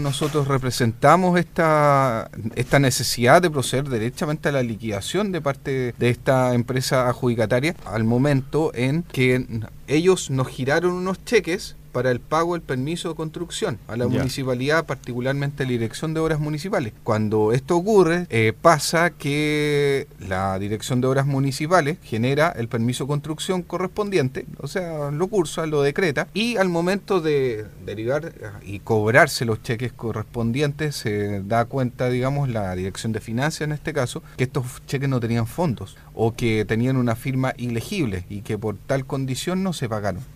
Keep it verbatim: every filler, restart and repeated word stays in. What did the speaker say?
nosotros representamos esta, esta necesidad de proceder derechamente a la liquidación de parte de esta empresa adjudicataria al momento en que ellos nos giraron unos cheques para el pago del permiso de construcción a la Ya. municipalidad, particularmente a la Dirección de Obras Municipales. Cuando esto ocurre, eh, pasa que la Dirección de Obras Municipales genera el permiso de construcción correspondiente, o sea, lo cursa, lo decreta, y al momento de derivar y cobrarse los cheques correspondientes, se da cuenta, digamos, la Dirección de Finanzas en este caso, que estos cheques no tenían fondos o que tenían una firma ilegible y que por tal condición no se pagaron.